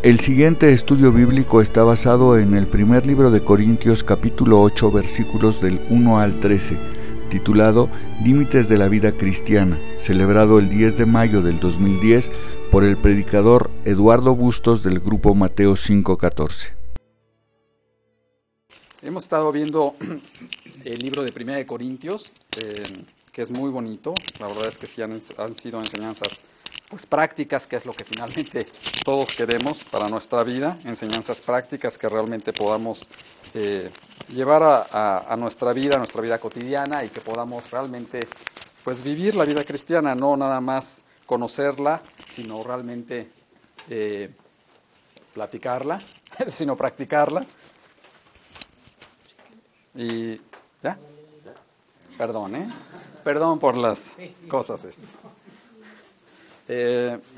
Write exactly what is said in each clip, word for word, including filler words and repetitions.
El siguiente estudio bíblico está basado en el primer libro de Corintios, capítulo ocho, versículos del uno al trece, titulado Límites de la vida cristiana, celebrado el diez de mayo del dos mil diez por el predicador Eduardo Bustos del grupo Mateo cinco catorce. Hemos estado viendo el libro de Primera de Corintios, eh, que es muy bonito. La verdad es que sí han, han sido enseñanzas pues prácticas, que es lo que finalmente todos queremos para nuestra vida, enseñanzas prácticas que realmente podamos eh, llevar a, a, a nuestra vida, a nuestra vida cotidiana, y que podamos realmente pues vivir la vida cristiana, no nada más conocerla, sino realmente eh, platicarla, sino practicarla. Y ya, perdón, ¿eh? Perdón por las cosas estas. Eh,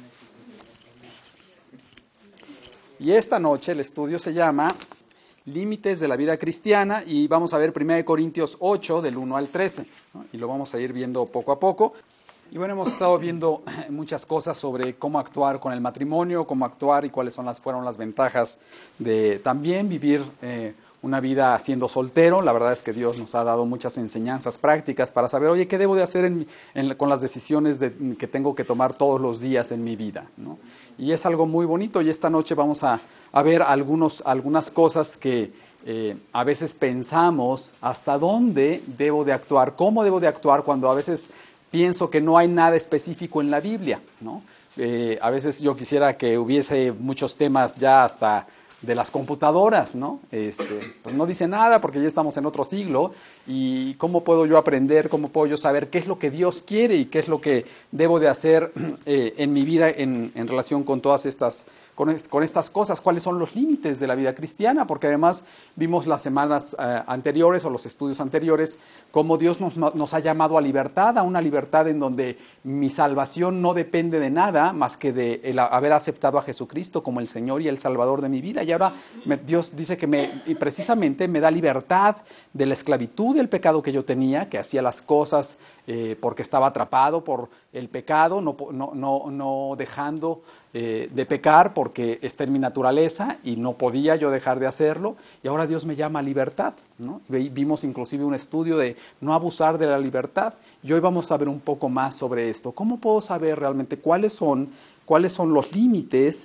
y esta noche el estudio se llama Límites de la vida cristiana, y vamos a ver Primera de Corintios ocho del uno al trece, ¿no? Y lo vamos a ir viendo poco a poco. Y bueno, hemos estado viendo muchas cosas sobre cómo actuar con el matrimonio, cómo actuar y cuáles son las, fueron las ventajas de también vivir eh, una vida siendo soltero. La verdad es que Dios nos ha dado muchas enseñanzas prácticas para saber, oye, ¿qué debo de hacer en, en, con las decisiones de, que tengo que tomar todos los días en mi vida, ¿no? Y es algo muy bonito, y esta noche vamos a, a ver algunos, algunas cosas que eh, a veces pensamos hasta dónde debo de actuar, cómo debo de actuar cuando a veces pienso que no hay nada específico en la Biblia, ¿no? Eh, a veces yo quisiera que hubiese muchos temas ya hasta de las computadoras, ¿no? Este, pues no dice nada porque ya estamos en otro siglo, y cómo puedo yo aprender, cómo puedo yo saber qué es lo que Dios quiere y qué es lo que debo de hacer eh, en mi vida en, en relación con todas estas, con, est- con estas cosas, cuáles son los límites de la vida cristiana, porque además vimos las semanas eh, anteriores o los estudios anteriores cómo Dios nos, nos ha llamado a libertad, a una libertad en donde mi salvación no depende de nada más que de el haber aceptado a Jesucristo como el Señor y el Salvador de mi vida. Y ahora me, Dios dice que me, y precisamente me da libertad de la esclavitud del pecado que yo tenía, que hacía las cosas eh, porque estaba atrapado por el pecado, no, no, no, no dejando eh, de pecar porque está en mi naturaleza y no podía yo dejar de hacerlo. Y ahora Dios me llama a libertad, ¿no? Vimos inclusive un estudio de no abusar de la libertad, y hoy vamos a ver un poco más sobre esto. ¿Cómo puedo saber realmente cuáles son, cuáles son los límites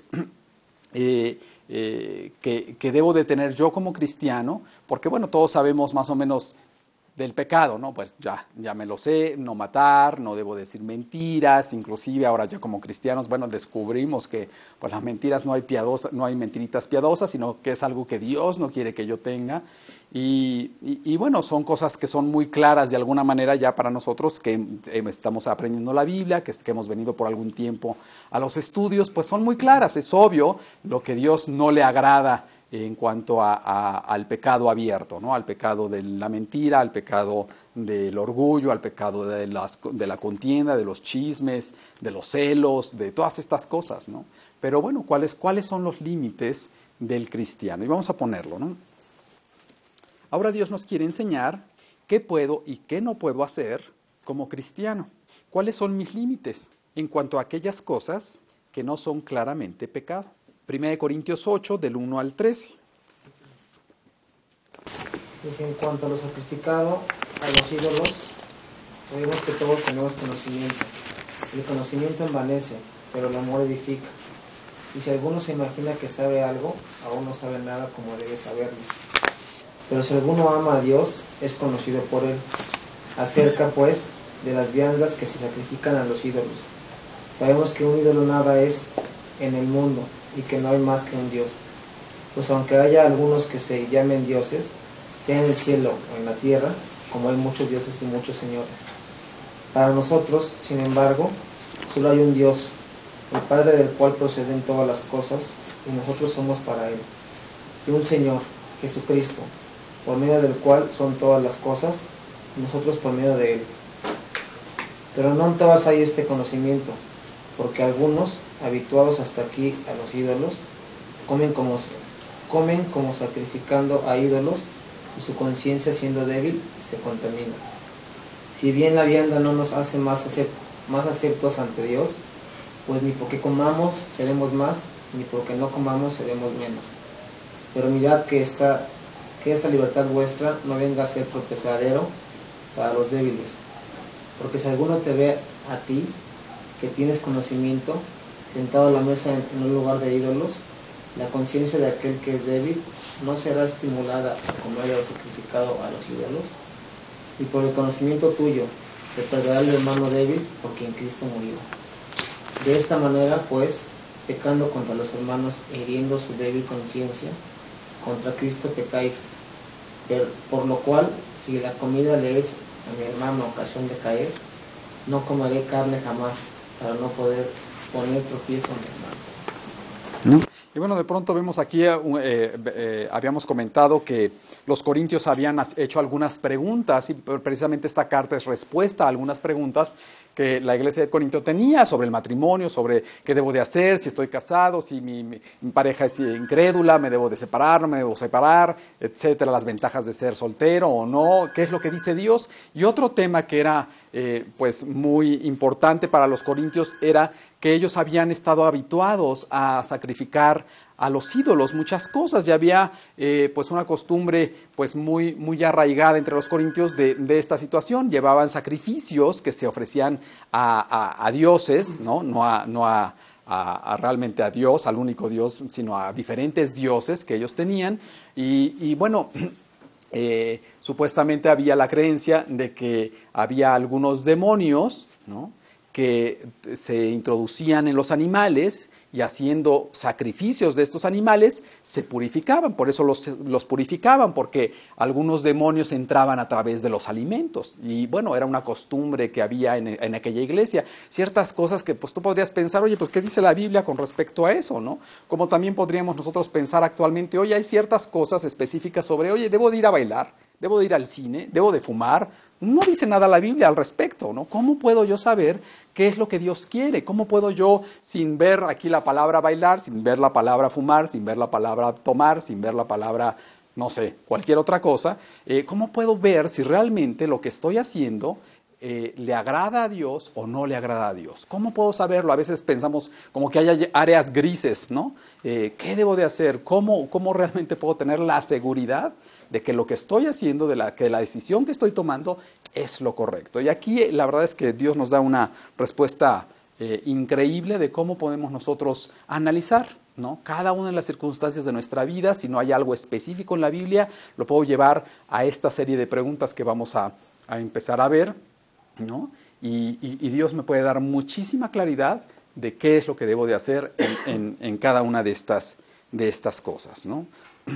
eh, eh, que, que debo de tener yo como cristiano? Porque bueno, todos sabemos más o menos del pecado, ¿no? Pues ya, ya me lo sé, no matar, no debo decir mentiras. Inclusive ahora ya como cristianos, bueno, descubrimos que pues las mentiras no hay piadosa, no hay mentiritas piadosas, sino que es algo que Dios no quiere que yo tenga. Y, y, y bueno, son cosas que son muy claras de alguna manera ya para nosotros que eh, estamos aprendiendo la Biblia, que, que hemos venido por algún tiempo a los estudios, pues son muy claras. Es obvio lo que Dios no le agrada en cuanto a, a, al pecado abierto, ¿no? Al pecado de la mentira, al pecado del orgullo, al pecado de, las, de la contienda, de los chismes, de los celos, de todas estas cosas, ¿no? Pero bueno, ¿cuáles, cuáles son los límites del cristiano? Y vamos a ponerlo, ¿no? Ahora Dios nos quiere enseñar qué puedo y qué no puedo hacer como cristiano. ¿Cuáles son mis límites en cuanto a aquellas cosas que no son claramente pecado? Primera de Corintios ocho, del uno al trece. Dice: en cuanto a lo sacrificado a los ídolos, sabemos que todos tenemos conocimiento. El conocimiento envanece, pero el amor edifica. Y si alguno se imagina que sabe algo, aún no sabe nada como debe saberlo. Pero si alguno ama a Dios, es conocido por él. Acerca, pues, de las viandas que se sacrifican a los ídolos. Sabemos que un ídolo nada es en el mundo, y que no hay más que un Dios. Pues aunque haya algunos que se llamen dioses, sea en el cielo o en la tierra, como hay muchos dioses y muchos señores. Para nosotros, sin embargo, solo hay un Dios, el Padre del cual proceden todas las cosas, y nosotros somos para Él. Y un Señor, Jesucristo, por medio del cual son todas las cosas, y nosotros por medio de Él. Pero no en todas hay este conocimiento, porque algunos, habituados hasta aquí a los ídolos, comen como, comen como sacrificando a ídolos, y su conciencia, siendo débil, se contamina. Si bien la vianda no nos hace más, acept, más aceptos ante Dios, pues ni porque comamos seremos más, ni porque no comamos seremos menos. Pero mirad que esta, que esta libertad vuestra no venga a ser tropezadero para los débiles. Porque si alguno te ve a ti, que tienes conocimiento, sentado a la mesa en, en un lugar de ídolos, la conciencia de aquel que es débil no será estimulada a comer o sacrificado a los ídolos, y por el conocimiento tuyo se perderá el hermano débil por quien Cristo murió. De esta manera, pues, pecando contra los hermanos e hiriendo su débil conciencia, contra Cristo pecáis. Por lo cual, si la comida le es a mi hermano ocasión de caer, no comeré carne jamás, para no poder poner tropiezo a mi hermano. ¿No? Y bueno, de pronto vemos aquí, eh, eh, habíamos comentado que los corintios habían hecho algunas preguntas y precisamente esta carta es respuesta a algunas preguntas que la iglesia de Corinto tenía sobre el matrimonio, sobre qué debo de hacer, si estoy casado, si mi, mi, mi pareja es incrédula, me debo de separar, no me debo separar, etcétera, las ventajas de ser soltero o no, qué es lo que dice Dios. Y otro tema que era eh, pues muy importante para los corintios era que ellos habían estado habituados a sacrificar a los ídolos muchas cosas. Ya había eh, pues una costumbre pues muy, muy arraigada entre los corintios de, de esta situación. Llevaban sacrificios que se ofrecían a, a, a dioses, no, no, a, no a, a, a realmente a Dios, al único Dios, sino a diferentes dioses que ellos tenían. Y, y bueno, eh, supuestamente había la creencia de que había algunos demonios, ¿no?, que se introducían en los animales y haciendo sacrificios de estos animales se purificaban. Por eso los, los purificaban, porque algunos demonios entraban a través de los alimentos. Y bueno, era una costumbre que había en, en aquella iglesia. Ciertas cosas que pues tú podrías pensar, oye, pues ¿qué dice la Biblia con respecto a eso, no? Como también podríamos nosotros pensar actualmente, oye, hay ciertas cosas específicas sobre, oye, debo de ir a bailar, debo de ir al cine, debo de fumar. No dice nada la Biblia al respecto, ¿no? ¿Cómo puedo yo saber qué es lo que Dios quiere? ¿Cómo puedo yo, sin ver aquí la palabra bailar, sin ver la palabra fumar, sin ver la palabra tomar, sin ver la palabra, no sé, cualquier otra cosa, eh, cómo puedo ver si realmente lo que estoy haciendo eh, le agrada a Dios o no le agrada a Dios? ¿Cómo puedo saberlo? A veces pensamos como que hay áreas grises, ¿no? Eh, ¿Qué debo de hacer? ¿Cómo, cómo realmente puedo tener la seguridad de que lo que estoy haciendo, de la, que la decisión que estoy tomando es lo correcto? Y aquí la verdad es que Dios nos da una respuesta eh, increíble de cómo podemos nosotros analizar, ¿no?, cada una de las circunstancias de nuestra vida. Si no hay algo específico en la Biblia, lo puedo llevar a esta serie de preguntas que vamos a, a empezar a ver, ¿no? Y, y, y Dios me puede dar muchísima claridad de qué es lo que debo de hacer en, en, en cada una de estas, de estas cosas, ¿no?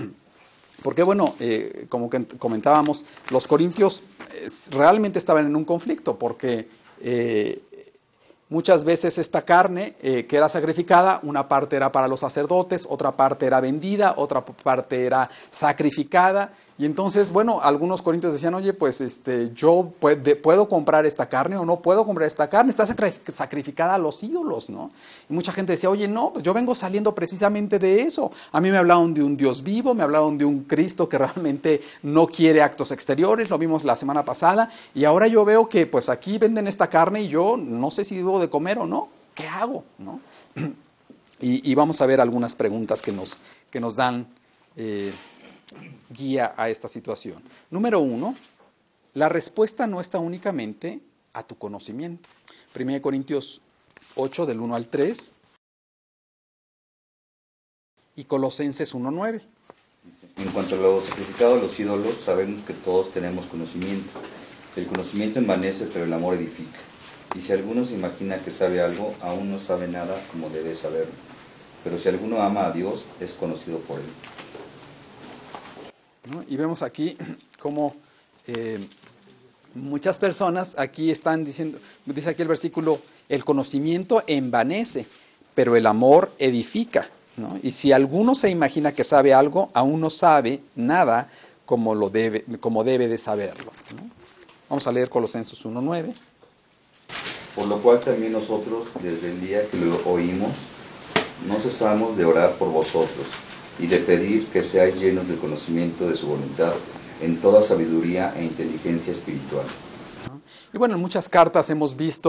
Porque bueno, eh, como que comentábamos, los corintios eh, realmente estaban en un conflicto, porque eh, muchas veces esta carne eh, que era sacrificada, una parte era para los sacerdotes, otra parte era vendida, otra parte era sacrificada. Y entonces, bueno, algunos corintios decían, oye, pues este, yo puede, puedo comprar esta carne o no puedo comprar esta carne, está sacrificada a los ídolos, ¿no? Y mucha gente decía, oye, no, pues yo vengo saliendo precisamente de eso. A mí me hablaron de un Dios vivo, me hablaron de un Cristo que realmente no quiere actos exteriores, lo vimos la semana pasada, y ahora yo veo que pues aquí venden esta carne y yo no sé si debo de comer o no, ¿qué hago?, ¿no? Y, y vamos a ver algunas preguntas que nos, que nos dan eh, guía a esta situación. Número uno, la respuesta no está únicamente a tu conocimiento. Primera de Corintios ocho, del uno al tres, y Colosenses uno, nueve. En cuanto a lo sacrificado a los ídolos, sabemos que todos tenemos conocimiento. El conocimiento envanece, pero el amor edifica. Y si alguno se imagina que sabe algo, aún no sabe nada como debe saberlo. Pero si alguno ama a Dios, es conocido por él. ¿No? Y vemos aquí cómo eh, muchas personas aquí están diciendo, dice aquí el versículo, el conocimiento envanece, pero el amor edifica, ¿no? Y si alguno se imagina que sabe algo, aún no sabe nada como, lo debe, como debe de saberlo, ¿no? Vamos a leer Colosenses uno, nueve. Por lo cual también nosotros, desde el día que lo oímos, no cesamos de orar por vosotros y de pedir que seáis llenos del conocimiento de su voluntad en toda sabiduría e inteligencia espiritual. Y bueno, en muchas cartas hemos visto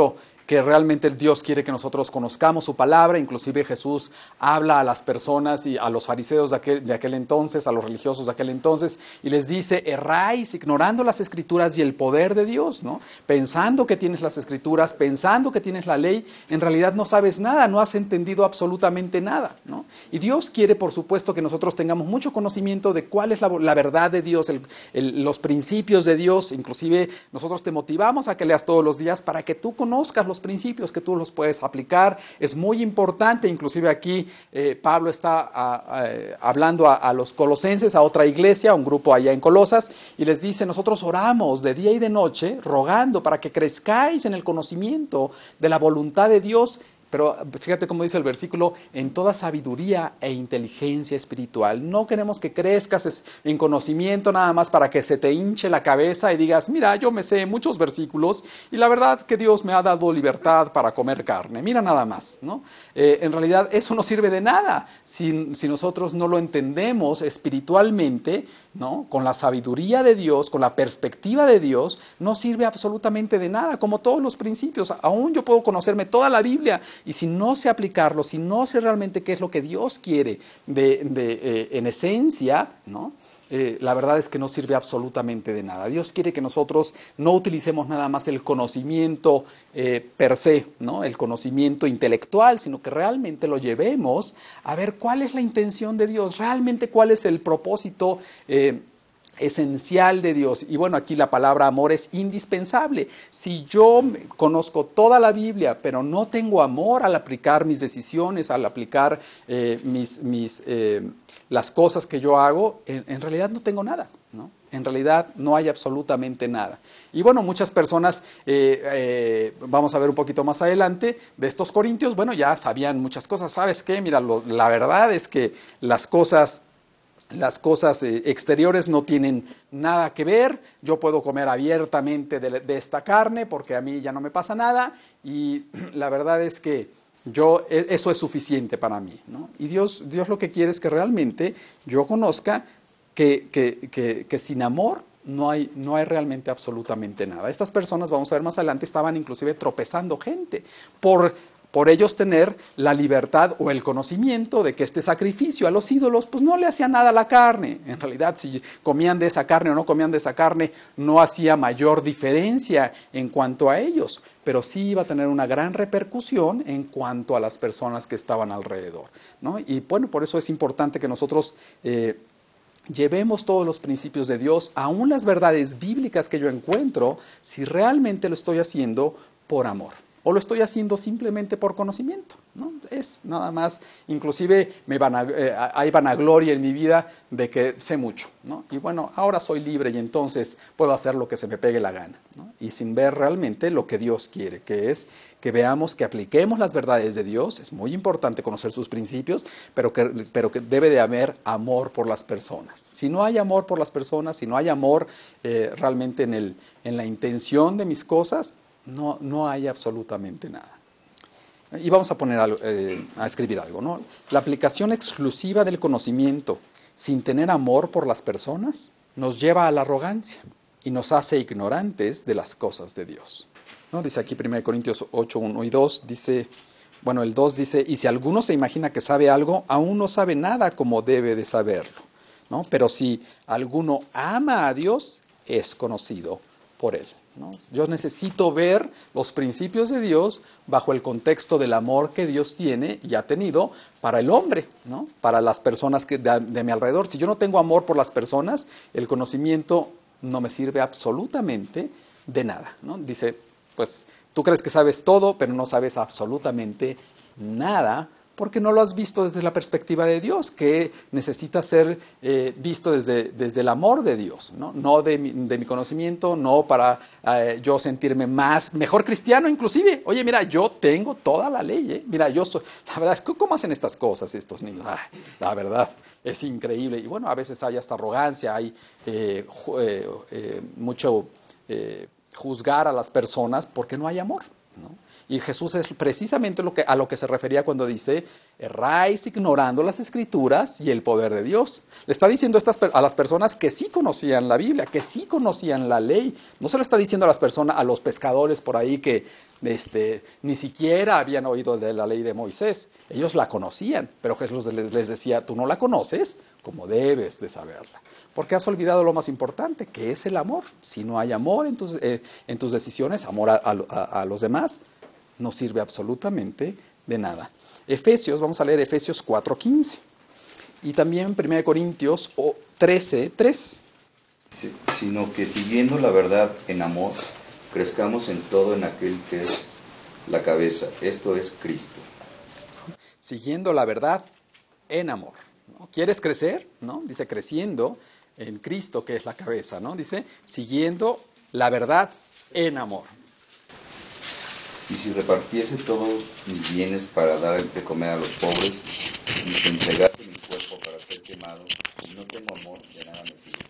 que realmente Dios quiere que nosotros conozcamos su palabra. Inclusive Jesús habla a las personas y a los fariseos de aquel, de aquel entonces, a los religiosos de aquel entonces, y les dice: erráis ignorando las Escrituras y el poder de Dios, ¿no? Pensando que tienes las Escrituras, pensando que tienes la ley, en realidad no sabes nada, no has entendido absolutamente nada, ¿no? Y Dios quiere, por supuesto, que nosotros tengamos mucho conocimiento de cuál es la, la verdad de Dios, el, el, los principios de Dios. Inclusive nosotros te motivamos a que leas todos los días para que tú conozcas los principios, que tú los puedes aplicar. Es muy importante. Inclusive aquí eh, Pablo está a, a, hablando a, a los colosenses, a otra iglesia, a un grupo allá en Colosas, y les dice: nosotros oramos de día y de noche rogando para que crezcáis en el conocimiento de la voluntad de Dios. Pero fíjate cómo dice el versículo: en toda sabiduría e inteligencia espiritual. No queremos que crezcas en conocimiento nada más para que se te hinche la cabeza y digas: mira, yo me sé muchos versículos y la verdad que Dios me ha dado libertad para comer carne. Mira nada más, ¿no? Eh, en realidad eso no sirve de nada si, si nosotros no lo entendemos espiritualmente, ¿no? Con la sabiduría de Dios, con la perspectiva de Dios, no sirve absolutamente de nada. Como todos los principios, aún yo puedo conocerme toda la Biblia, y si no sé aplicarlo, si no sé realmente qué es lo que Dios quiere de, de, eh, en esencia, ¿no? Eh, la verdad es que no sirve absolutamente de nada. Dios quiere que nosotros no utilicemos nada más el conocimiento eh, per se, ¿no? El conocimiento intelectual, sino que realmente lo llevemos a ver cuál es la intención de Dios, realmente cuál es el propósito eh, esencial de Dios. Y bueno, aquí la palabra amor es indispensable. Si yo conozco toda la Biblia, pero no tengo amor al aplicar mis decisiones, al aplicar eh, mis, mis, eh, las cosas que yo hago, en, en realidad no tengo nada, ¿no? En realidad no hay absolutamente nada. Y bueno, muchas personas, eh, eh, vamos a ver un poquito más adelante, de estos corintios, bueno, ya sabían muchas cosas. ¿Sabes qué? Mira, lo, la verdad es que las cosas... Las cosas eh, exteriores no tienen nada que ver. Yo puedo comer abiertamente de, de esta carne porque a mí ya no me pasa nada, y la verdad es que yo, eso es suficiente para mí, ¿no? Y Dios, Dios lo que quiere es que realmente yo conozca que, que, que, que sin amor no hay, no hay realmente absolutamente nada. Estas personas, vamos a ver más adelante, estaban inclusive tropezando gente por... por ellos tener la libertad o el conocimiento de que este sacrificio a los ídolos pues no le hacía nada a la carne. En realidad, si comían de esa carne o no comían de esa carne, no hacía mayor diferencia en cuanto a ellos, pero sí iba a tener una gran repercusión en cuanto a las personas que estaban alrededor, ¿no? Y bueno, por eso es importante que nosotros eh, llevemos todos los principios de Dios, aún las verdades bíblicas que yo encuentro, si realmente lo estoy haciendo por amor. O lo estoy haciendo simplemente por conocimiento, ¿no? Es nada más, inclusive me van a, eh, hay vanagloria en mi vida de que sé mucho, ¿no? Y bueno, ahora soy libre y entonces puedo hacer lo que se me pegue la gana, ¿no? Y sin ver realmente lo que Dios quiere, que es que veamos, que apliquemos las verdades de Dios. Es muy importante conocer sus principios, pero que, pero que debe de haber amor por las personas. Si no hay amor por las personas, si no hay amor eh, realmente en, el, en la intención de mis cosas, No, no hay absolutamente nada. Y vamos a poner algo, eh, a escribir algo, ¿no? La aplicación exclusiva del conocimiento sin tener amor por las personas nos lleva a la arrogancia y nos hace ignorantes de las cosas de Dios, ¿no? Dice aquí primera Corintios ocho, uno y dos, dice, bueno, el dos dice: y si alguno se imagina que sabe algo, aún no sabe nada como debe de saberlo, ¿no? Pero si alguno ama a Dios, es conocido por él, ¿no? Yo necesito ver los principios de Dios bajo el contexto del amor que Dios tiene y ha tenido para el hombre, ¿no? Para las personas que de, de mi alrededor. Si yo no tengo amor por las personas, el conocimiento no me sirve absolutamente de nada, ¿no? Dice, pues tú crees que sabes todo, pero no sabes absolutamente nada, porque no lo has visto desde la perspectiva de Dios, que necesita ser eh, visto desde, desde el amor de Dios, ¿no? No de mi, de mi conocimiento, no para eh, yo sentirme más, mejor cristiano inclusive. Oye, mira, yo tengo toda la ley, ¿eh? Mira, yo soy, la verdad es que ¿cómo hacen estas cosas estos niños? Ay, la verdad, es increíble. Y bueno, a veces hay hasta arrogancia, hay eh, eh, eh, mucho eh, juzgar a las personas porque no hay amor, ¿no? Y Jesús es precisamente lo que, a lo que se refería cuando dice, erráis ignorando las Escrituras y el poder de Dios. Le está diciendo estas, a las personas que sí conocían la Biblia, que sí conocían la ley. No se lo está diciendo a las personas, a los pescadores por ahí que este, ni siquiera habían oído de la ley de Moisés. Ellos la conocían, pero Jesús les, les decía, tú no la conoces como debes de saberla. Porque has olvidado lo más importante, que es el amor. Si no hay amor en tus, eh, en tus decisiones, amor a, a, a los demás, no sirve absolutamente de nada. Efesios, vamos a leer Efesios cuatro quince. Y también primera Corintios trece tres. Sí, sino que siguiendo la verdad en amor, crezcamos en todo en aquel que es la cabeza, esto es Cristo. Siguiendo la verdad en amor. ¿No? ¿Quieres crecer? ¿No? Dice creciendo en Cristo, que es la cabeza, ¿no? Dice siguiendo la verdad en amor. Y si repartiese todos mis bienes para dar de comer a los pobres, y si entregase mi cuerpo para ser quemado, y no tengo amor, de nada me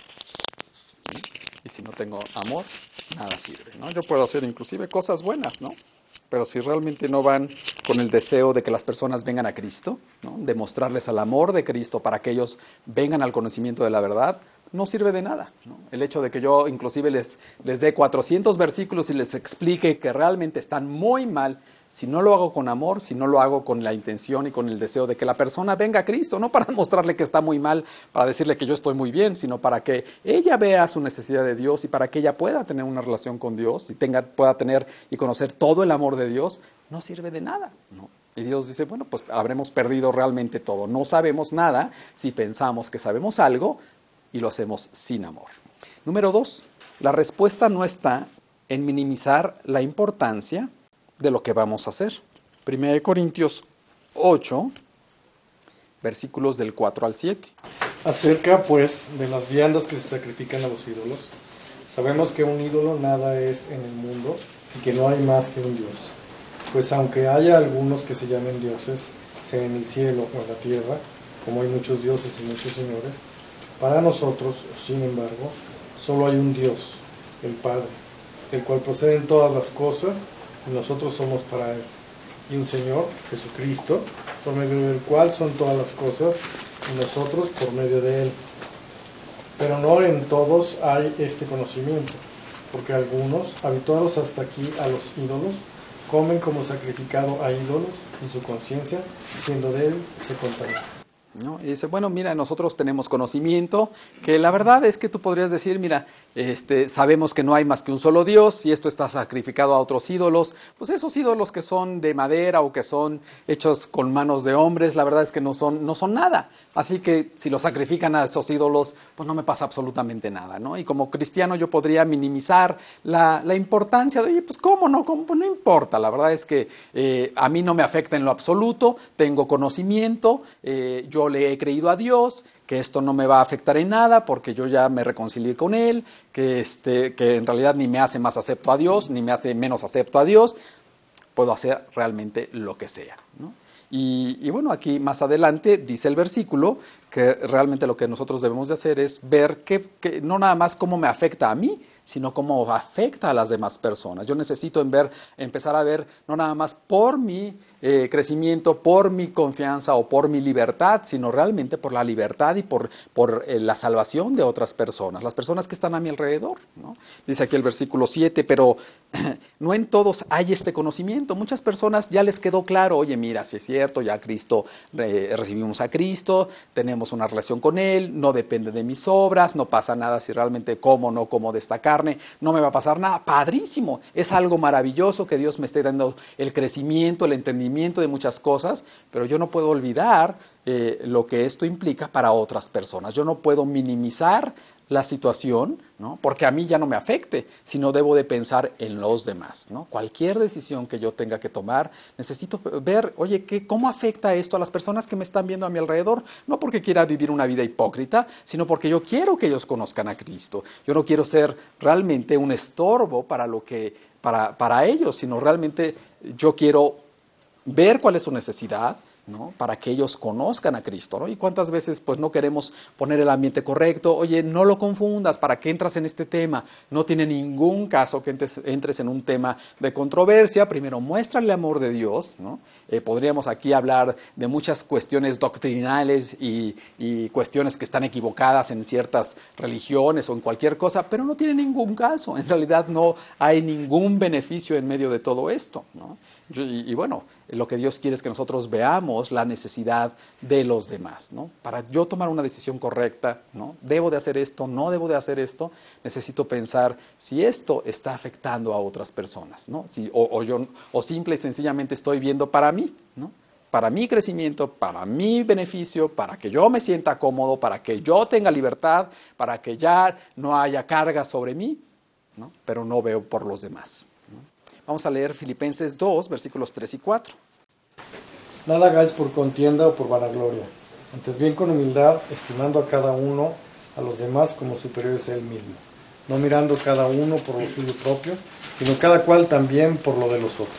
sirve. Y si no tengo amor, nada sirve, ¿no? Yo puedo hacer inclusive cosas buenas, ¿no? Pero si realmente no van con el deseo de que las personas vengan a Cristo, ¿no? De mostrarles el amor de Cristo para que ellos vengan al conocimiento de la verdad, no sirve de nada, ¿no? El hecho de que yo inclusive les, les dé cuatrocientos versículos y les explique que realmente están muy mal, si no lo hago con amor, si no lo hago con la intención y con el deseo de que la persona venga a Cristo, no para mostrarle que está muy mal, para decirle que yo estoy muy bien, sino para que ella vea su necesidad de Dios y para que ella pueda tener una relación con Dios y tenga, pueda tener y conocer todo el amor de Dios, no sirve de nada, ¿no? Y Dios dice, bueno, pues habremos perdido realmente todo. No sabemos nada si pensamos que sabemos algo y lo hacemos sin amor. Número dos, la respuesta no está en minimizar la importancia de lo que vamos a hacer. Primera de Corintios ocho, versículos del cuatro al siete. Acerca, pues, de las viandas que se sacrifican a los ídolos, sabemos que un ídolo nada es en el mundo y que no hay más que un Dios. Pues aunque haya algunos que se llamen dioses, sea en el cielo o en la tierra, como hay muchos dioses y muchos señores, para nosotros, sin embargo, solo hay un Dios, el Padre, del cual proceden todas las cosas, y nosotros somos para Él, y un Señor, Jesucristo, por medio del cual son todas las cosas, y nosotros por medio de Él. Pero no en todos hay este conocimiento, porque algunos, habituados hasta aquí a los ídolos, comen como sacrificado a ídolos, y su conciencia, siendo de Él, se contamina. ¿No? Y dice, bueno, mira, nosotros tenemos conocimiento, que la verdad es que tú podrías decir, mira, este, sabemos que no hay más que un solo Dios y esto está sacrificado a otros ídolos, pues esos ídolos que son de madera o que son hechos con manos de hombres, la verdad es que no son, no son nada, así que si los sacrifican a esos ídolos, pues no me pasa absolutamente nada, ¿no? Y como cristiano yo podría minimizar la, la importancia de, oye, pues cómo no, cómo, pues no importa, la verdad es que eh, a mí no me afecta en lo absoluto, tengo conocimiento, eh, yo le he creído a Dios, que esto no me va a afectar en nada porque yo ya me reconcilié con Él, que, este, que en realidad ni me hace más acepto a Dios, ni me hace menos acepto a Dios, puedo hacer realmente lo que sea, ¿no? Y, y bueno, aquí más adelante dice el versículo que realmente lo que nosotros debemos de hacer es ver que, que no nada más cómo me afecta a mí, sino cómo afecta a las demás personas. Yo necesito en ver, empezar a ver no nada más por mi eh, crecimiento, por mi confianza o por mi libertad, sino realmente por la libertad y por, por eh, la salvación de otras personas, las personas que están a mi alrededor, ¿no? Dice aquí el versículo siete, pero no en todos hay este conocimiento. Muchas personas ya les quedó claro, oye, mira, si es cierto, ya Cristo, eh, recibimos a Cristo, tenemos una relación con Él, no depende de mis obras, no pasa nada si realmente como o no como de esta carne, no me va a pasar nada. Padrísimo, es algo maravilloso que Dios me esté dando el crecimiento, el entendimiento de muchas cosas, pero yo no puedo olvidar eh, lo que esto implica para otras personas. Yo no puedo minimizar la situación, ¿no? Porque a mí ya no me afecte, sino debo de pensar en los demás, ¿no? Cualquier decisión que yo tenga que tomar, necesito ver, oye, ¿qué, ¿cómo afecta esto a las personas que me están viendo a mi alrededor? No porque quiera vivir una vida hipócrita, sino porque yo quiero que ellos conozcan a Cristo. Yo no quiero ser realmente un estorbo para, lo que, para, para ellos, sino realmente yo quiero ver cuál es su necesidad, ¿no? Para que ellos conozcan a Cristo, ¿no? Y cuántas veces pues no queremos poner el ambiente correcto. Oye, no lo confundas, ¿para qué entras en este tema? No tiene ningún caso que entres, entres en un tema de controversia. Primero muéstrale el amor de Dios, ¿no? Eh, podríamos aquí hablar de muchas cuestiones doctrinales y, y cuestiones que están equivocadas en ciertas religiones o en cualquier cosa, pero no tiene ningún caso. En realidad no hay ningún beneficio en medio de todo esto, ¿no? Y, y bueno, lo que Dios quiere es que nosotros veamos la necesidad de los demás, ¿no? Para yo tomar una decisión correcta, ¿no? ¿Debo de hacer esto? ¿No debo de hacer esto? Necesito pensar si esto está afectando a otras personas, ¿no? Si, o, o, yo, o simple y sencillamente estoy viendo para mí, ¿no? Para mi crecimiento, para mi beneficio, para que yo me sienta cómodo, para que yo tenga libertad, para que ya no haya carga sobre mí, ¿no? Pero no veo por los demás. Vamos a leer Filipenses dos, versículos tres y cuatro. Nada hagáis por contienda o por vanagloria, antes bien con humildad, estimando a cada uno a los demás como superiores a él mismo, no mirando cada uno por lo suyo propio, sino cada cual también por lo de los otros.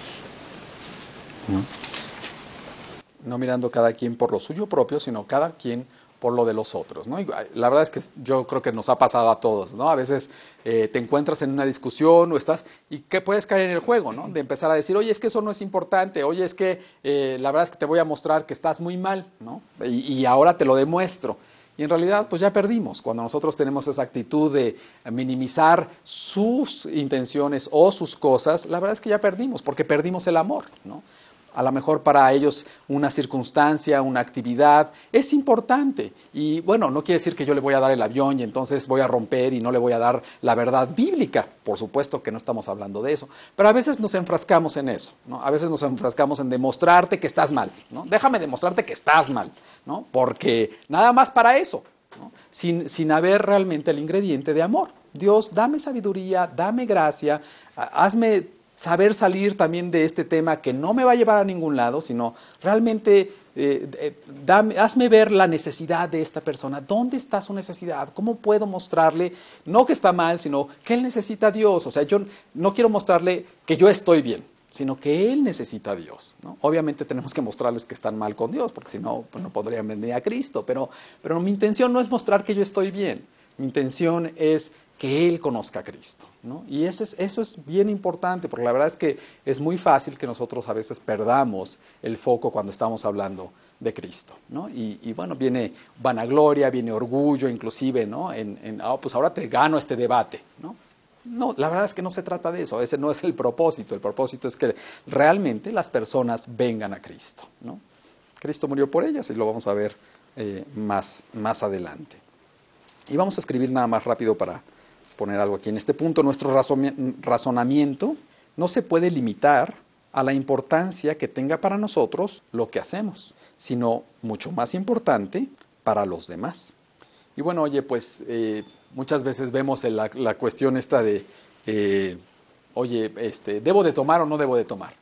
No mirando cada quien por lo suyo propio, sino cada quien por lo de los otros, ¿no? Y la verdad es que yo creo que nos ha pasado a todos, ¿no? A veces eh, te encuentras en una discusión o estás y que puedes caer en el juego, ¿no? De empezar a decir, oye, es que eso no es importante, oye, es que eh, la verdad es que te voy a mostrar que estás muy mal, ¿no? Y, y ahora te lo demuestro. Y en realidad, pues ya perdimos. Cuando nosotros tenemos esa actitud de minimizar sus intenciones o sus cosas, la verdad es que ya perdimos, porque perdimos el amor, ¿no? A lo mejor para ellos una circunstancia, una actividad es importante. Y bueno, no quiere decir que yo le voy a dar el avión y entonces voy a romper y no le voy a dar la verdad bíblica. Por supuesto que no estamos hablando de eso. Pero a veces nos enfrascamos en eso, ¿no? A veces nos enfrascamos en demostrarte que estás mal, ¿no? Déjame demostrarte que estás mal, ¿no? Porque nada más para eso, ¿no? Sin, sin haber realmente el ingrediente de amor. Dios, dame sabiduría, dame gracia, hazme saber salir también de este tema que no me va a llevar a ningún lado, sino realmente eh, eh, dame, hazme ver la necesidad de esta persona. ¿Dónde está su necesidad? ¿Cómo puedo mostrarle, no que está mal, sino que él necesita a Dios? O sea, yo no quiero mostrarle que yo estoy bien, sino que él necesita a Dios, ¿no? Obviamente tenemos que mostrarles que están mal con Dios, porque si no, pues no podrían venir a Cristo. Pero, pero mi intención no es mostrar que yo estoy bien. Mi intención es que él conozca a Cristo, ¿no? Y eso es, eso es bien importante, porque la verdad es que es muy fácil que nosotros a veces perdamos el foco cuando estamos hablando de Cristo, ¿no? Y, y bueno, viene vanagloria, viene orgullo inclusive, ¿no? En, en oh, pues ahora te gano este debate, ¿no? No, la verdad es que no se trata de eso, ese no es el propósito. El propósito es que realmente las personas vengan a Cristo, ¿no? Cristo murió por ellas y lo vamos a ver eh, más, más adelante. Y vamos a escribir nada más rápido para poner algo aquí. En este punto, nuestro razonamiento no se puede limitar a la importancia que tenga para nosotros lo que hacemos, sino mucho más importante para los demás. Y bueno, oye, pues eh, muchas veces vemos la, la cuestión esta de, eh, oye, este, ¿debo de tomar o no debo de tomar?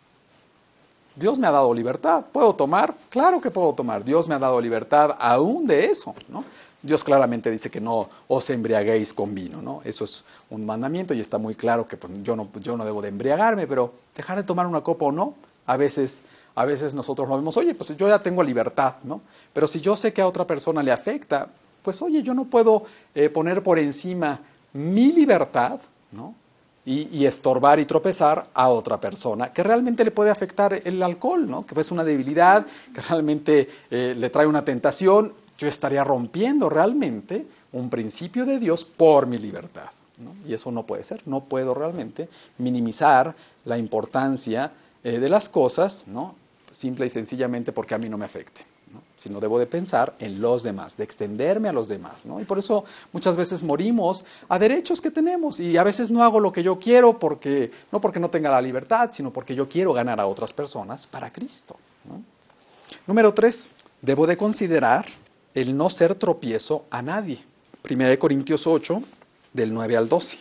Dios me ha dado libertad. ¿Puedo tomar? Claro que puedo tomar. Dios me ha dado libertad aún de eso, ¿no? Dios claramente dice que no os embriaguéis con vino, ¿no? Eso es un mandamiento y está muy claro que pues, yo, no, yo no debo de embriagarme, pero dejar de tomar una copa o no, a veces, a veces nosotros lo vemos, oye, pues yo ya tengo libertad, ¿no? Pero si yo sé que a otra persona le afecta, pues oye, yo no puedo eh, poner por encima mi libertad, ¿no? Y, y estorbar y tropezar a otra persona que realmente le puede afectar el alcohol, ¿no? Que es una debilidad, que realmente eh, le trae una tentación. Yo estaría rompiendo realmente un principio de Dios por mi libertad, ¿no? Y eso no puede ser. No puedo realmente minimizar la importancia eh, de las cosas, ¿no? Simple y sencillamente porque a mí no me afecte, ¿no? Sino debo de pensar en los demás, de extenderme a los demás, ¿no? Y por eso muchas veces morimos a derechos que tenemos y a veces no hago lo que yo quiero, porque, no porque no tenga la libertad, sino porque yo quiero ganar a otras personas para Cristo, ¿no? Número tres, debo de considerar el no ser tropiezo a nadie. Primera de Corintios ocho, del nueve al doce.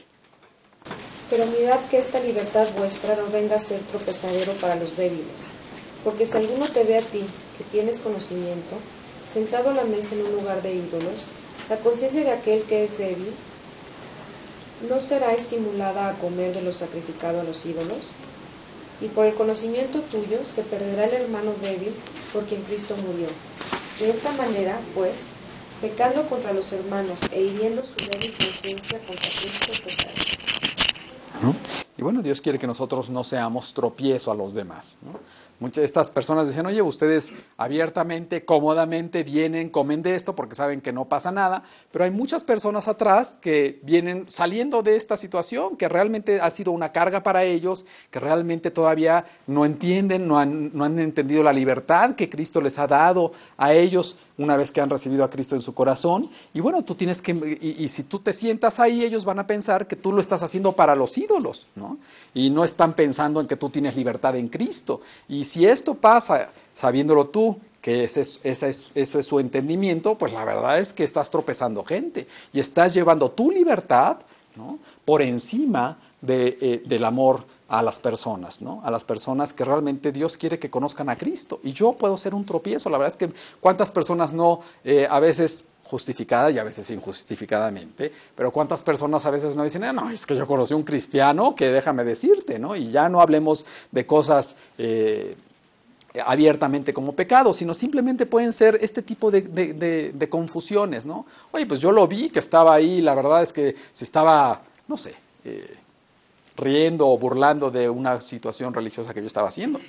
Pero mirad que esta libertad vuestra no venga a ser tropezadero para los débiles. Porque si alguno te ve a ti, que tienes conocimiento, sentado a la mesa en un lugar de ídolos, la conciencia de aquel que es débil, ¿no será estimulada a comer de lo sacrificado a los ídolos? Y por el conocimiento tuyo se perderá el hermano débil por quien Cristo murió. De esta manera, pues, pecando contra los hermanos e hiriendo su débil conciencia contra Cristo pecará. ¿No? Y bueno, Dios quiere que nosotros no seamos tropiezo a los demás, ¿no? Muchas de estas personas dicen, oye, ustedes abiertamente, cómodamente vienen, comen de esto porque saben que no pasa nada, pero hay muchas personas atrás que vienen saliendo de esta situación, que realmente ha sido una carga para ellos, que realmente todavía no entienden, no han, no han entendido la libertad que Cristo les ha dado a ellos una vez que han recibido a Cristo en su corazón. Y bueno, tú tienes que, y, y si tú te sientas ahí, ellos van a pensar que tú lo estás haciendo para los ídolos, ¿no? Y no están pensando en que tú tienes libertad en Cristo. Y si esto pasa, sabiéndolo tú, que ese es, ese es, eso es su entendimiento, pues la verdad es que estás tropezando gente y estás llevando tu libertad, ¿no?, por encima de, eh, del amor a las personas, ¿no? A las personas que realmente Dios quiere que conozcan a Cristo. Y yo puedo ser un tropiezo. La verdad es que cuántas personas no, eh, a veces justificada y a veces injustificadamente, pero cuántas personas a veces no dicen, ah, no, es que yo conocí a un cristiano que déjame decirte, ¿no? Y ya no hablemos de cosas eh, abiertamente como pecado, sino simplemente pueden ser este tipo de, de, de, de confusiones, ¿no? Oye, pues yo lo vi que estaba ahí, la verdad es que se estaba, no sé, eh, riendo o burlando de una situación religiosa que yo estaba haciendo.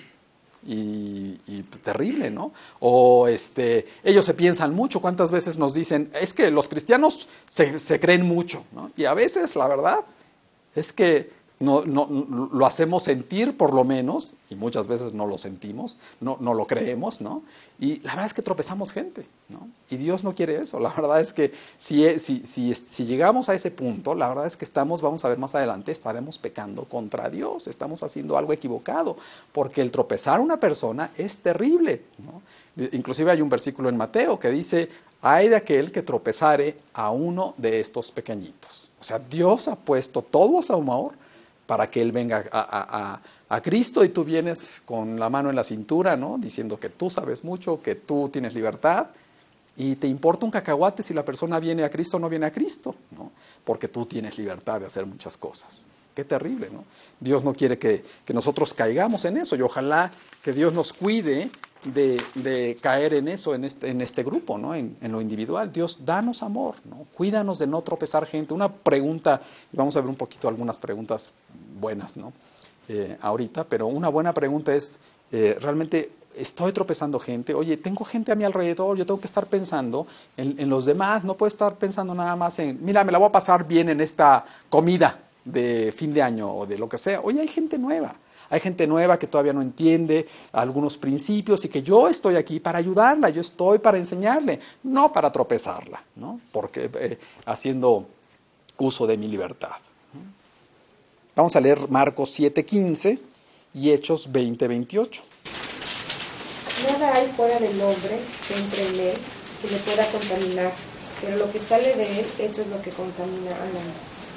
Y, y terrible, ¿no? O este, ellos se piensan mucho. ¿Cuántas veces nos dicen, es que los cristianos se, se creen mucho, ¿no? Y a veces, la verdad, es que no, no, lo hacemos sentir por lo menos, y muchas veces no lo sentimos, no, no lo creemos, ¿no? Y la verdad es que tropezamos gente, ¿no? Y Dios no quiere eso. La verdad es que si, si, si, si llegamos a ese punto, la verdad es que estamos, vamos a ver más adelante, estaremos pecando contra Dios, estamos haciendo algo equivocado, porque el tropezar a una persona es terrible, ¿no? Inclusive hay un versículo en Mateo que dice, ay de aquel que tropezare a uno de estos pequeñitos. O sea, Dios ha puesto todo a su amor para que Él venga a, a, a, a Cristo y tú vienes con la mano en la cintura, ¿no?, diciendo que tú sabes mucho, que tú tienes libertad y te importa un cacahuate si la persona viene a Cristo o no viene a Cristo, ¿no?, porque tú tienes libertad de hacer muchas cosas. Qué terrible, ¿no? Dios no quiere que, que nosotros caigamos en eso y ojalá que Dios nos cuide de, de caer en eso, en este, en este grupo, ¿no?, en, en lo individual. Dios, danos amor, ¿no? Cuídanos de no tropezar gente. Una pregunta, y vamos a ver un poquito algunas preguntas buenas, ¿no?, eh, ahorita, pero una buena pregunta es, eh, realmente estoy tropezando gente. Oye, tengo gente a mi alrededor, yo tengo que estar pensando en, en los demás, no puedo estar pensando nada más en, mira, me la voy a pasar bien en esta comida de fin de año o de lo que sea. Oye, hay gente nueva. Hay gente nueva que todavía no entiende algunos principios y que yo estoy aquí para ayudarla, yo estoy para enseñarle, no para tropezarla, ¿no?, porque eh, haciendo uso de mi libertad. Vamos a leer Marcos siete quince y Hechos veinte veintiocho. Nada hay fuera del hombre que entre en él que le pueda contaminar, pero lo que sale de él, eso es lo que contamina al hombre.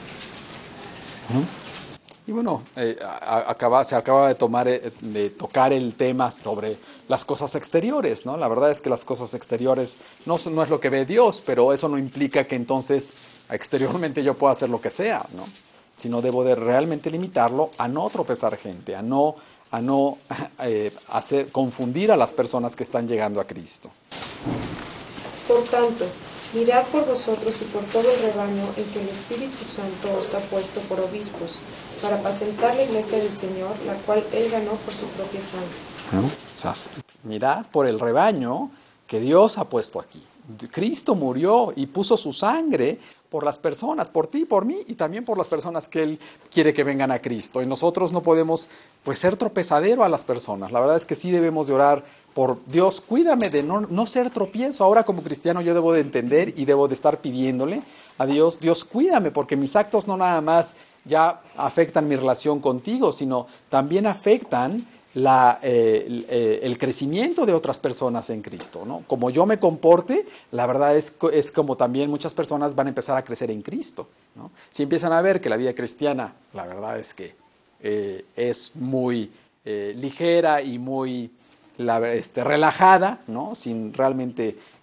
¿Mm? Y bueno, eh, a, acaba, se acaba de, tomar, eh, de tocar el tema sobre las cosas exteriores, ¿no? La verdad es que las cosas exteriores no, no es lo que ve Dios, pero eso no implica que entonces exteriormente yo pueda hacer lo que sea, ¿no? Sino debo de realmente limitarlo a no tropezar gente, a no, a no eh, hacer, confundir a las personas que están llegando a Cristo. Por tanto, mirad por vosotros y por todo el rebaño en que el Espíritu Santo os ha puesto por obispos, para apacentar la iglesia del Señor, la cual Él ganó por su propia sangre. ¿No? O sea, mirad por el rebaño que Dios ha puesto aquí. Cristo murió y puso su sangre por las personas, por ti, por mí y también por las personas que Él quiere que vengan a Cristo. Y nosotros no podemos, pues, ser tropezadero a las personas. La verdad es que sí debemos de orar por Dios, cuídame de no, no ser tropiezo. Ahora como cristiano yo debo de entender y debo de estar pidiéndole a Dios, Dios, cuídame, porque mis actos no nada más ya afectan mi relación contigo, sino también afectan la, eh, el, eh, el crecimiento de otras personas en Cristo, ¿no? Como yo me comporte, la verdad es, es como también muchas personas van a empezar a crecer en Cristo, ¿no? Si empiezan a ver que la vida cristiana, la verdad es que eh, es muy eh, ligera y muy la, este, relajada, ¿no?, sin realmente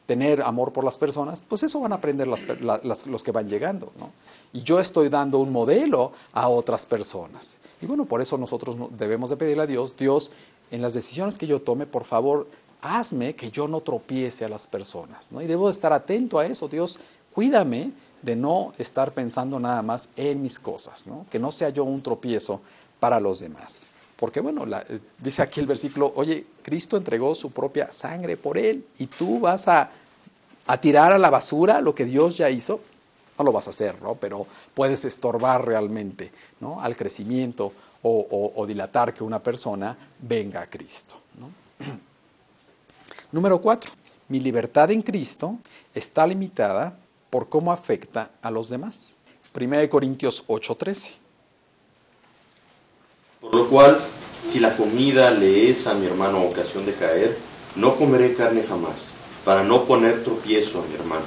tener amor por las personas, pues eso van a aprender las, las, los que van llegando, ¿no? Y yo estoy dando un modelo a otras personas. Y bueno, por eso nosotros debemos de pedirle a Dios, Dios, en las decisiones que yo tome, por favor, hazme que yo no tropiece a las personas, ¿no? Y debo de estar atento a eso. Dios, cuídame de no estar pensando nada más en mis cosas, ¿no? Que no sea yo un tropiezo para los demás. Porque bueno, la, dice aquí el versículo, oye, Cristo entregó su propia sangre por él y tú vas a, a tirar a la basura lo que Dios ya hizo. No lo vas a hacer, ¿no? Pero puedes estorbar realmente, ¿no? Al crecimiento o, o, o dilatar que una persona venga a Cristo, ¿no? Número cuatro, mi libertad en Cristo está limitada por cómo afecta a los demás. Primera de Corintios ocho trece. Por lo cual, si la comida le es a mi hermano ocasión de caer, no comeré carne jamás, para no poner tropiezo a mi hermano.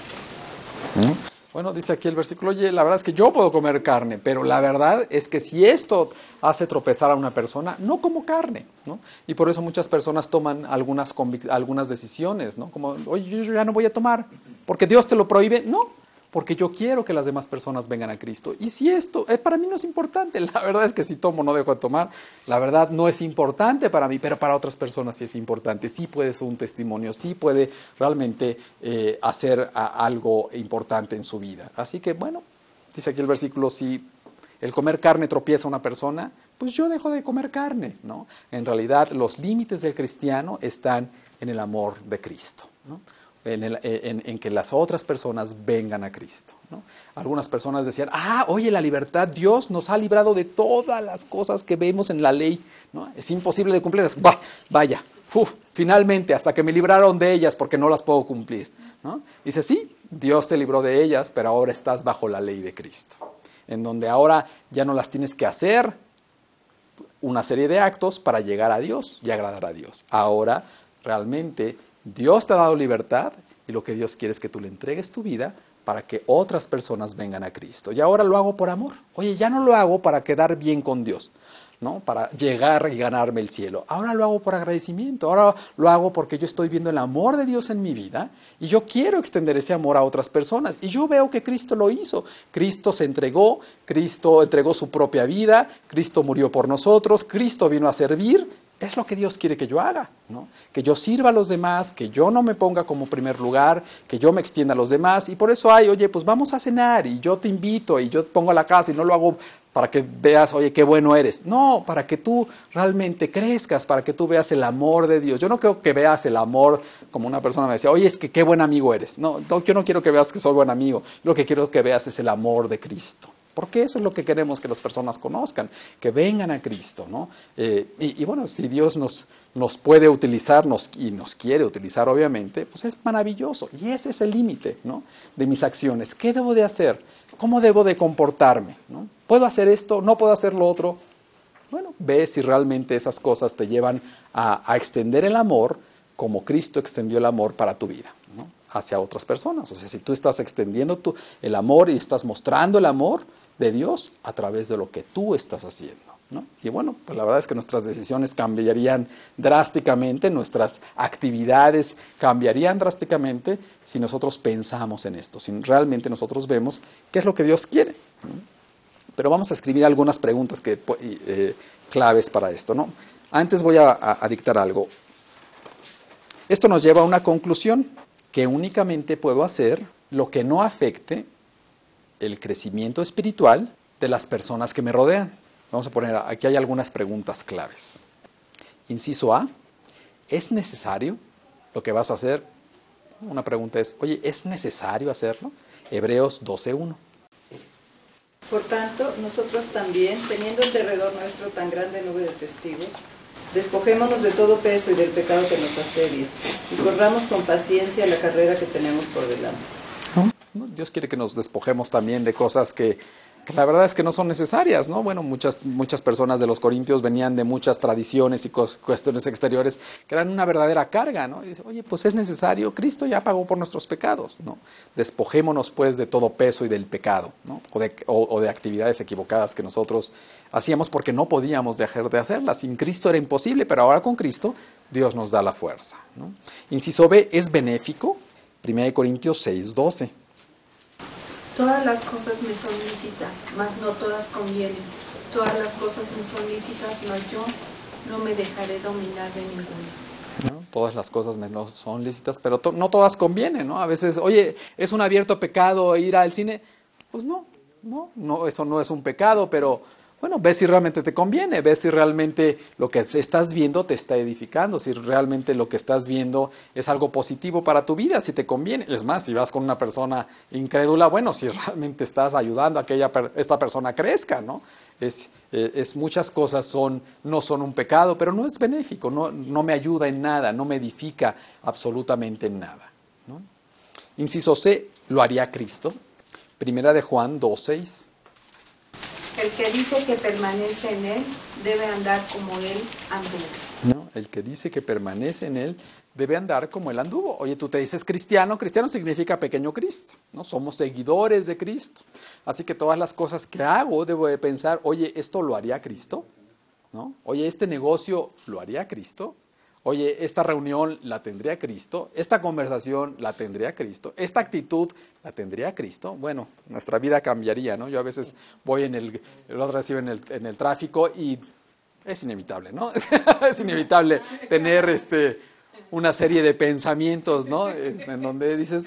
¿Mm? Bueno, dice aquí el versículo, oye, la verdad es que yo puedo comer carne, pero la verdad es que si esto hace tropezar a una persona, no como carne, ¿no? Y por eso muchas personas toman algunas, algunas decisiones, ¿no? Como, oye, yo ya no voy a tomar, porque Dios te lo prohíbe. No, porque yo quiero que las demás personas vengan a Cristo. Y si esto, eh, para mí no es importante, la verdad es que si tomo no dejo de tomar, la verdad no es importante para mí, pero para otras personas sí es importante, sí puede ser un testimonio, sí puede realmente eh, hacer a, algo importante en su vida. Así que bueno, dice aquí el versículo, si el comer carne tropieza a una persona, pues yo dejo de comer carne, ¿no? En realidad los límites del cristiano están en el amor de Cristo, ¿no? En, el, en, en que las otras personas vengan a Cristo, ¿no? Algunas personas decían, ah, oye, la libertad, Dios nos ha librado de todas las cosas que vemos en la ley, ¿no? Es imposible de cumplirlas. Bah, vaya, uf, finalmente, hasta que me libraron de ellas porque no las puedo cumplir, ¿no? Dice, sí, Dios te libró de ellas, pero ahora estás bajo la ley de Cristo, en donde ahora ya no las tienes que hacer una serie de actos para llegar a Dios y agradar a Dios. Ahora, realmente, Dios te ha dado libertad y lo que Dios quiere es que tú le entregues tu vida para que otras personas vengan a Cristo. Y ahora lo hago por amor. Oye, ya no lo hago para quedar bien con Dios, ¿no? Para llegar y ganarme el cielo. Ahora lo hago por agradecimiento. Ahora lo hago porque yo estoy viendo el amor de Dios en mi vida y yo quiero extender ese amor a otras personas. Y yo veo que Cristo lo hizo. Cristo se entregó, Cristo entregó su propia vida, Cristo murió por nosotros, Cristo vino a servir. Es lo que Dios quiere que yo haga, ¿no? Que yo sirva a los demás, que yo no me ponga como primer lugar, que yo me extienda a los demás. Y por eso hay, oye, pues vamos a cenar y yo te invito y yo te pongo a la casa y no lo hago para que veas, oye, qué bueno eres. No, para que tú realmente crezcas, para que tú veas el amor de Dios. Yo no quiero que veas el amor como una persona me decía, oye, es que qué buen amigo eres. No, no, yo no quiero que veas que soy buen amigo. Lo que quiero que veas es el amor de Cristo. Porque eso es lo que queremos que las personas conozcan, que vengan a Cristo, ¿no? Eh, y, y bueno, si Dios nos, nos puede utilizar nos, y nos quiere utilizar, obviamente, pues es maravilloso. Y ese es el límite, ¿no? De mis acciones. ¿Qué debo de hacer? ¿Cómo debo de comportarme? ¿No? ¿Puedo hacer esto? ¿No puedo hacer lo otro? Bueno, ve si realmente esas cosas te llevan a, a extender el amor como Cristo extendió el amor para tu vida, ¿no? Hacia otras personas. O sea, si tú estás extendiendo tu, el amor y estás mostrando el amor de Dios a través de lo que tú estás haciendo, ¿no? Y bueno, pues la verdad es que nuestras decisiones cambiarían drásticamente, nuestras actividades cambiarían drásticamente si nosotros pensamos en esto, si realmente nosotros vemos qué es lo que Dios quiere, ¿no? Pero vamos a escribir algunas preguntas que, eh, claves para esto, ¿no? Antes voy a, a, a dictar algo. Esto nos lleva a una conclusión, que únicamente puedo hacer lo que no afecte el crecimiento espiritual de las personas que me rodean. Vamos a poner, aquí hay algunas preguntas claves. Inciso A, ¿es necesario lo que vas a hacer? Una pregunta es, oye, ¿es necesario hacerlo? Hebreos doce uno. Por tanto, nosotros también, teniendo en derredor nuestro tan grande nube de testigos, despojémonos de todo peso y del pecado que nos asedia, y corramos con paciencia la carrera que tenemos por delante. Dios quiere que nos despojemos también de cosas que, que la verdad es que no son necesarias, ¿no? Bueno, muchas, muchas personas de los Corintios venían de muchas tradiciones y cuestiones exteriores que eran una verdadera carga, ¿no? Y dice, oye, pues es necesario, Cristo ya pagó por nuestros pecados, ¿no? Despojémonos pues de todo peso y del pecado, ¿no? O de, o, o de actividades equivocadas que nosotros hacíamos porque no podíamos dejar de hacerlas. Sin Cristo era imposible, pero ahora con Cristo Dios nos da la fuerza, ¿no? Inciso B, ¿es benéfico primera de Corintios seis, doce. Todas las cosas me son lícitas, mas no todas convienen. Todas las cosas me son lícitas, mas yo no me dejaré dominar de ninguna. ¿No? Todas las cosas me no son lícitas, pero to- no todas convienen, ¿no? A veces, oye, ¿es un abierto pecado ir al cine? Pues no, no, no, eso no es un pecado, pero bueno, ves si realmente te conviene, ves si realmente lo que estás viendo te está edificando, si realmente lo que estás viendo es algo positivo para tu vida, si te conviene. Es más, si vas con una persona incrédula, bueno, si realmente estás ayudando a que ella, esta persona crezca, ¿no? Es, es muchas cosas son, no son un pecado, pero no es benéfico, no, no me ayuda en nada, no me edifica absolutamente en nada, ¿no? Inciso C, lo haría Cristo. Primera de Juan dos, seis. El que dice que permanece en él debe andar como él anduvo. ¿No? El que dice que permanece en él debe andar como él anduvo. Oye, tú te dices cristiano, cristiano significa pequeño Cristo, ¿no? Somos seguidores de Cristo. Así que todas las cosas que hago debo de pensar, oye, ¿esto lo haría Cristo? ¿No? Oye, ¿este negocio lo haría Cristo? Oye, ¿esta reunión la tendría Cristo? ¿Esta conversación la tendría Cristo? ¿Esta actitud la tendría Cristo? Bueno, nuestra vida cambiaría, ¿no? Yo a veces voy en el, el otro recibo en el, en el tráfico y es inevitable, ¿no? Es inevitable tener este, una serie de pensamientos, ¿no? En, en donde dices,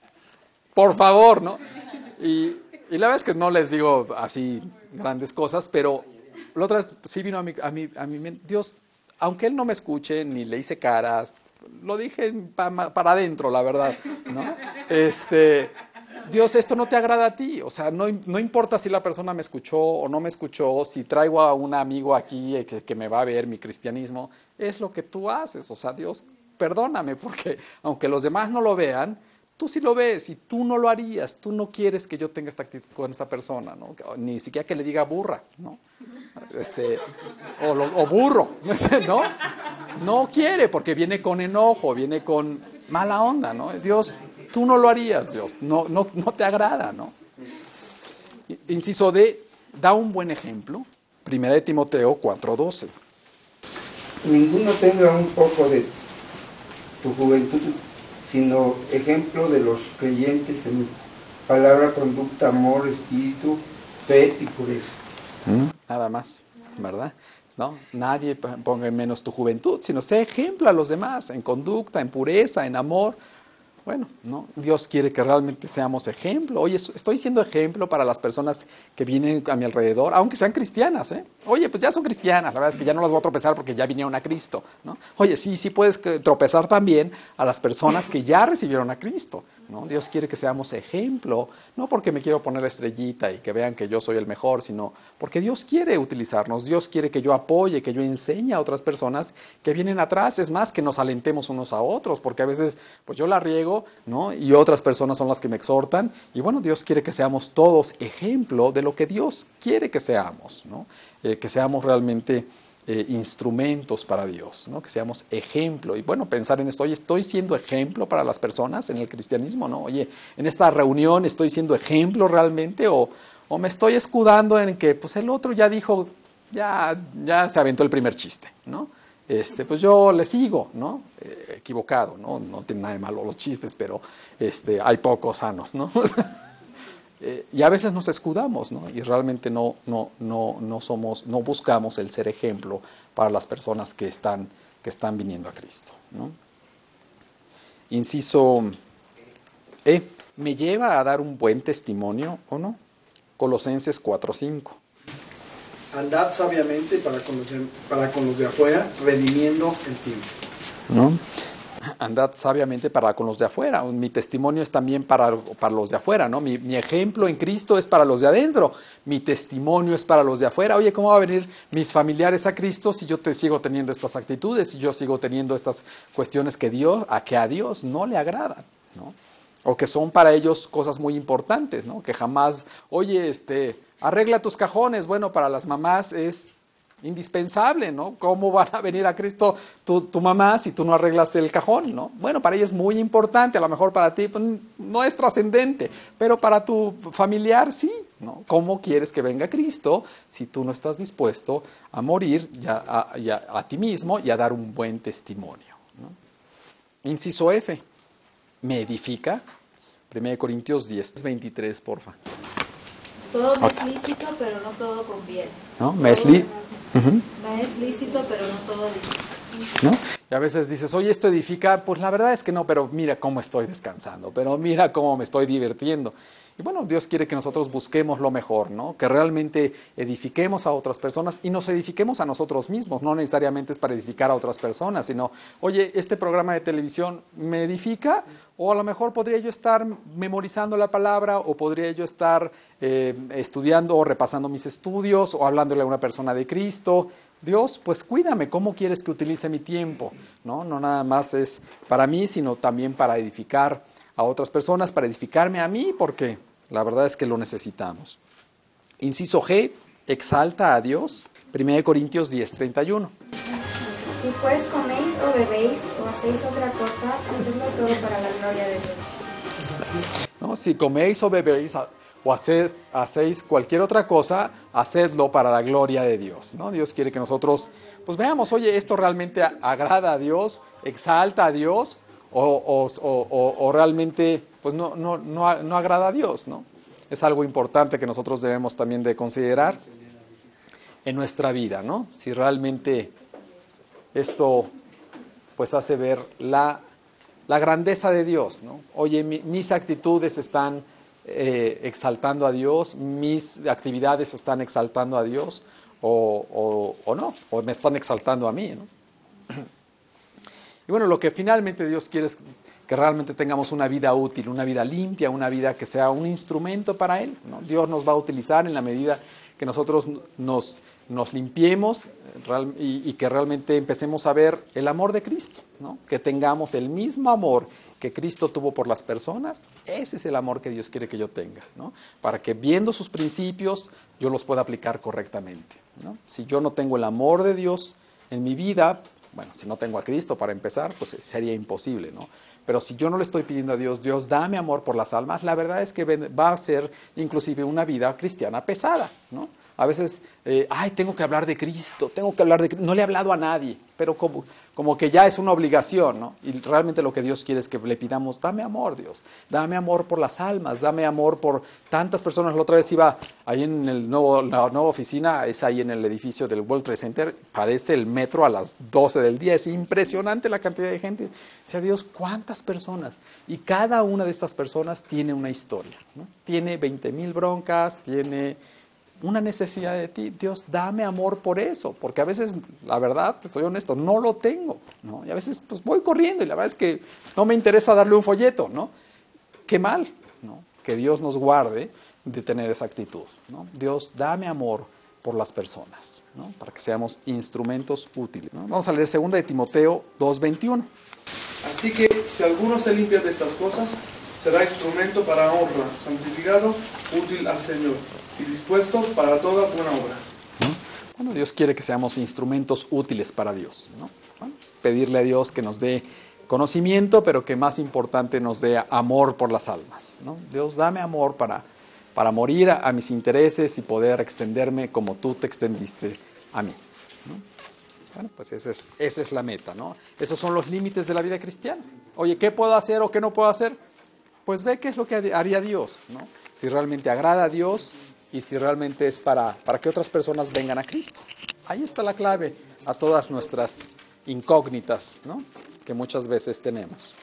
por favor, ¿no? Y, y la verdad es que no les digo así grandes cosas, pero la otra vez sí vino a mi, a mi, a mi mente, Dios, aunque él no me escuche, ni le hice caras, lo dije pa, para adentro, la verdad, ¿no? Este, Dios, esto no te agrada a ti, o sea, no, no importa si la persona me escuchó o no me escuchó, si traigo a un amigo aquí que, que me va a ver mi cristianismo, es lo que tú haces, o sea, Dios, perdóname, porque aunque los demás no lo vean, tú sí lo ves y tú no lo harías, tú no quieres que yo tenga esta actitud con esta persona, ¿no? Ni siquiera que le diga burra, ¿no? Este, o, lo, o burro, ¿no? No quiere porque viene con enojo, viene con mala onda, ¿no? Dios, tú no lo harías, Dios, no, no, no te agrada, ¿no? Inciso D, da un buen ejemplo. Primera de Timoteo cuatro doce. Ninguno tenga un poco de tu juventud, sino ejemplo de los creyentes en palabra, conducta, amor, espíritu, fe y pureza. Nada más, ¿verdad? ¿No? Nadie ponga en menos tu juventud, sino sé ejemplo a los demás en conducta, en pureza, en amor. Bueno, ¿no? Dios quiere que realmente seamos ejemplo. Oye, estoy siendo ejemplo para las personas que vienen a mi alrededor, aunque sean cristianas, ¿eh? Oye, pues ya son cristianas, la verdad es que ya no las voy a tropezar porque ya vinieron a Cristo, ¿no? Oye, sí, sí puedes tropezar también a las personas que ya recibieron a Cristo, ¿no? Dios quiere que seamos ejemplo, no porque me quiero poner la estrellita y que vean que yo soy el mejor, sino porque Dios quiere utilizarnos, Dios quiere que yo apoye, que yo enseñe a otras personas que vienen atrás, es más, que nos alentemos unos a otros, porque a veces, pues yo la riego, ¿no? Y otras personas son las que me exhortan, y bueno, Dios quiere que seamos todos ejemplo de lo que Dios quiere que seamos, ¿no? Eh, que seamos realmente Eh, instrumentos para Dios, ¿no? Que seamos ejemplo. Y bueno, pensar en esto, oye, ¿estoy siendo ejemplo para las personas en el cristianismo? ¿No? Oye, en esta reunión ¿estoy siendo ejemplo realmente? ¿O, o me estoy escudando en que pues el otro ya dijo, ya, ya se aventó el primer chiste, ¿no? Este, pues yo le sigo, ¿no? Eh, equivocado, ¿no? No tiene nada de malo los chistes, pero este, hay pocos sanos, ¿no? Eh, y a veces nos escudamos, ¿no? Y realmente no, no, no, no, somos, no buscamos el ser ejemplo para las personas que están, que están viniendo a Cristo, ¿no? Inciso E, ¿me lleva a dar un buen testimonio o no? Colosenses cuatro cinco. Andad sabiamente para con los de, para con los de afuera, redimiendo el tiempo. ¿No? Andad sabiamente para con los de afuera. Mi testimonio es también para, para los de afuera, ¿no? Mi, mi ejemplo en Cristo es para los de adentro. Mi testimonio es para los de afuera. Oye, ¿cómo van a venir mis familiares a Cristo si yo te sigo teniendo estas actitudes, si yo sigo teniendo estas cuestiones que, Dios, a, que a Dios no le agradan, ¿no? O que son para ellos cosas muy importantes, ¿no? Que jamás, oye, este, arregla tus cajones. Bueno, para las mamás es indispensable, ¿no? ¿Cómo van a venir a Cristo tu, tu mamá si tú no arreglas el cajón, ¿no? Bueno, para ella es muy importante, a lo mejor para ti pues, no es trascendente, pero para tu familiar sí, ¿no? ¿Cómo quieres que venga Cristo si tú no estás dispuesto a morir ya a, ya a ti mismo y a dar un buen testimonio, ¿no? Inciso F, me edifica? primera de Corintios diez, veintitrés, porfa. Todo me es lícito, pero no todo conviene. ¿No? Me es, li- uh-huh. me es lícito, pero no todo edifica. ¿No? Y a veces dices, oye, ¿esto edifica? Pues la verdad es que no, pero mira cómo estoy descansando, pero mira cómo me estoy divirtiendo. Y bueno, Dios quiere que nosotros busquemos lo mejor, ¿no? Que realmente edifiquemos a otras personas y nos edifiquemos a nosotros mismos. No necesariamente es para edificar a otras personas, sino, oye, este programa de televisión me edifica, o a lo mejor podría yo estar memorizando la palabra, o podría yo estar eh, estudiando o repasando mis estudios, o hablándole a una persona de Cristo. Dios, pues cuídame, ¿cómo quieres que utilice mi tiempo? No, no nada más es para mí, sino también para edificar a otras personas, para edificarme a mí, porque la verdad es que lo necesitamos. Inciso G, exalta a Dios. primera de Corintios diez, treinta y uno. Si pues coméis o bebéis o hacéis otra cosa, hacedlo todo para la gloria de Dios. ¿No? Si coméis o bebéis o haced, hacéis cualquier otra cosa, hacedlo para la gloria de Dios, ¿no? Dios quiere que nosotros pues veamos, oye, esto realmente agrada a Dios, exalta a Dios, o, o, o, o realmente pues no, no, no, no agrada a Dios, ¿no? Es algo importante que nosotros debemos también de considerar en nuestra vida, ¿no? Si realmente esto pues hace ver la, la grandeza de Dios, ¿no? Oye, mi, mis actitudes están eh, exaltando a Dios, mis actividades están exaltando a Dios, o, o, o no, o me están exaltando a mí, ¿no? Y bueno, lo que finalmente Dios quiere es que realmente tengamos una vida útil, una vida limpia, una vida que sea un instrumento para Él, ¿no? Dios nos va a utilizar en la medida que nosotros nos, nos limpiemos y, y que realmente empecemos a ver el amor de Cristo, ¿no? Que tengamos el mismo amor que Cristo tuvo por las personas. Ese es el amor que Dios quiere que yo tenga, ¿no? Para que viendo sus principios yo los pueda aplicar correctamente, ¿no? Si yo no tengo el amor de Dios en mi vida, bueno, si no tengo a Cristo para empezar, pues sería imposible, ¿no? Pero si yo no le estoy pidiendo a Dios, Dios, dame amor por las almas, la verdad es que va a ser inclusive una vida cristiana pesada, ¿no? A veces, eh, ay, tengo que hablar de Cristo, tengo que hablar de Cristo. No le he hablado a nadie, pero como, como que ya es una obligación, ¿no? Y realmente lo que Dios quiere es que le pidamos, dame amor, Dios, dame amor por las almas, dame amor por tantas personas. La otra vez iba ahí en el nuevo, la nueva oficina, es ahí en el edificio del World Trade Center, parece el metro a las doce del día, es impresionante la cantidad de gente. O sea, Dios, ¿cuántas personas? Y cada una de estas personas tiene una historia, ¿no? Tiene veinte mil broncas, tiene una necesidad de ti. Dios, dame amor por eso, porque a veces, la verdad, te soy honesto, no lo tengo, ¿no? Y a veces pues voy corriendo y la verdad es que no me interesa darle un folleto, ¿no? Qué mal, ¿no? Que Dios nos guarde de tener esa actitud, ¿no? Dios, dame amor por las personas, ¿no? Para que seamos instrumentos útiles, ¿no? Vamos a leer segunda de Timoteo dos veintiuno. Así que si alguno se limpia de estas cosas, será instrumento para honra, santificado, útil al Señor y dispuesto para toda buena obra. Bueno, Dios quiere que seamos instrumentos útiles para Dios, ¿no? Bueno, pedirle a Dios que nos dé conocimiento, pero que más importante nos dé amor por las almas, ¿no? Dios, dame amor para, para morir a, a mis intereses y poder extenderme como tú te extendiste a mí, ¿no? Bueno, pues esa es, esa es la meta, ¿no? Esos son los límites de la vida cristiana. Oye, ¿qué puedo hacer o qué no puedo hacer? Pues ve qué es lo que haría Dios, ¿no? Si realmente agrada a Dios y si realmente es para, para que otras personas vengan a Cristo. Ahí está la clave a todas nuestras incógnitas, ¿no? Que muchas veces tenemos.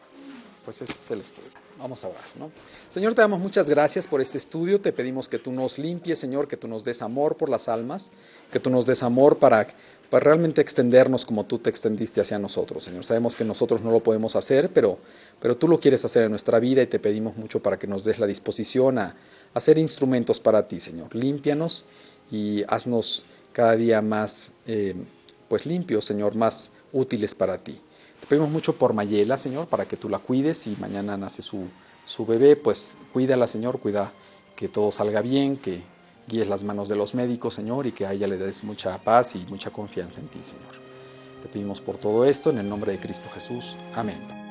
Pues ese es el estudio. Vamos a orar, ¿no? Señor, te damos muchas gracias por este estudio. Te pedimos que tú nos limpies, Señor, que tú nos des amor por las almas, que tú nos des amor para, para realmente extendernos como tú te extendiste hacia nosotros, Señor. Sabemos que nosotros no lo podemos hacer, pero, pero tú lo quieres hacer en nuestra vida y te pedimos mucho para que nos des la disposición a, a ser instrumentos para ti, Señor. Límpianos y haznos cada día más eh, pues limpios, Señor, más útiles para ti. Te pedimos mucho por Mayela, Señor, para que tú la cuides y mañana nace su, su bebé, pues cuídala, Señor, cuida que todo salga bien, que guíes las manos de los médicos, Señor, y que a ella le des mucha paz y mucha confianza en ti, Señor. Te pedimos por todo esto en el nombre de Cristo Jesús. Amén.